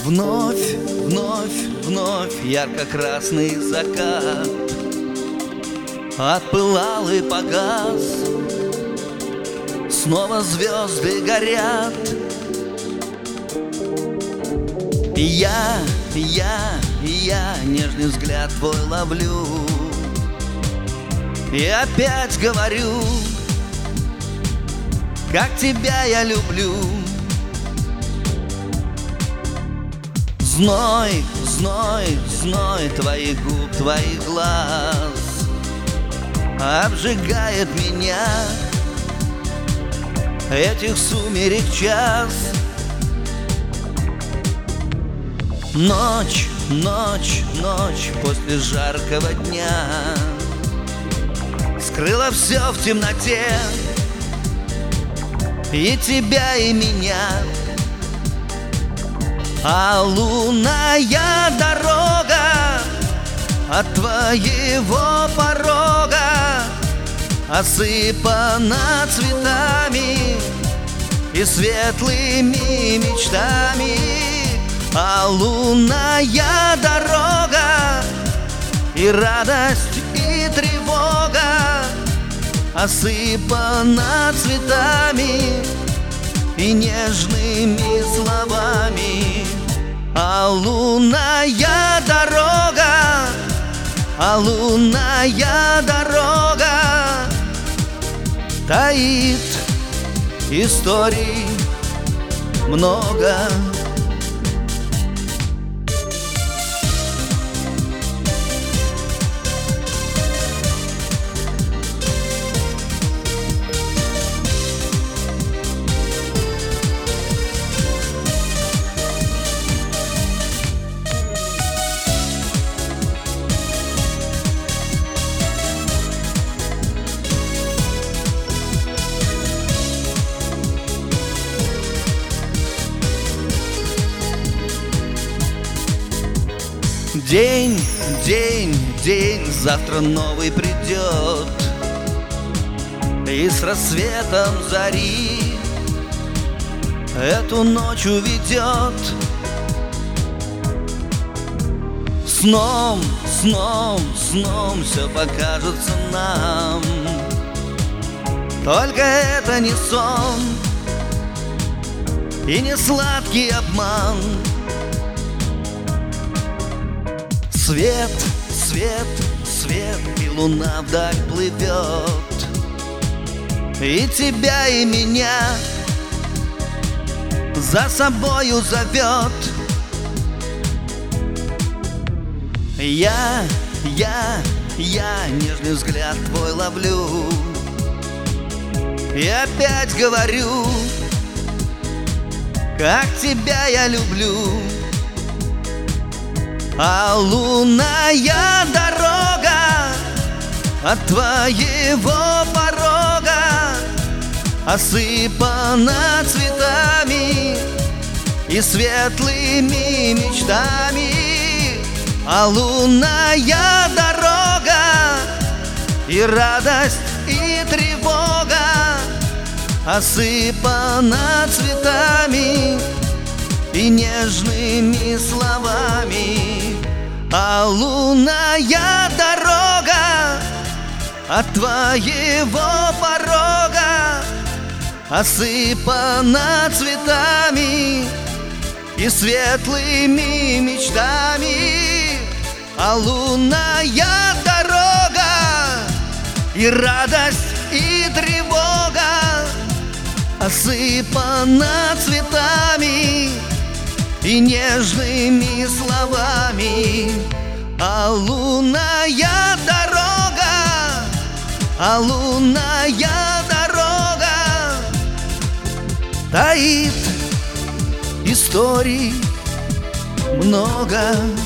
Вновь, вновь, вновь ярко-красный закат отпылал и погас. Снова звезды горят. И я нежный взгляд твой ловлю и опять говорю, как тебя я люблю. Зной, зной, зной твоих губ, твоих глаз обжигает меня этих сумерек час. Ночь, ночь, ночь после жаркого дня скрыла все в темноте, и тебя, и меня. А лунная дорога от твоего порога осыпана цветами и светлыми мечтами. А лунная дорога и радость, и тревога осыпана цветами и нежными словами. А лунная дорога, а лунная дорога таит историй много. День, день, день, завтра новый придет, и с рассветом зари эту ночь уведет. Сном, сном, сном все покажется нам, только это не сон и не сладкий обман. Свет, свет, свет, и луна вдаль плывет, и тебя, и меня за собою зовет. Я нежный взгляд твой ловлю и опять говорю, как тебя я люблю. А лунная дорога от твоего порога осыпана цветами и светлыми мечтами. А лунная дорога и радость, и тревога осыпана цветами и нежными словами. А лунная дорога от твоего порога осыпана цветами и светлыми мечтами. А лунная дорога и радость, и тревога осыпана цветами и нежными словами. А лунная дорога, а лунная дорога таит историй много.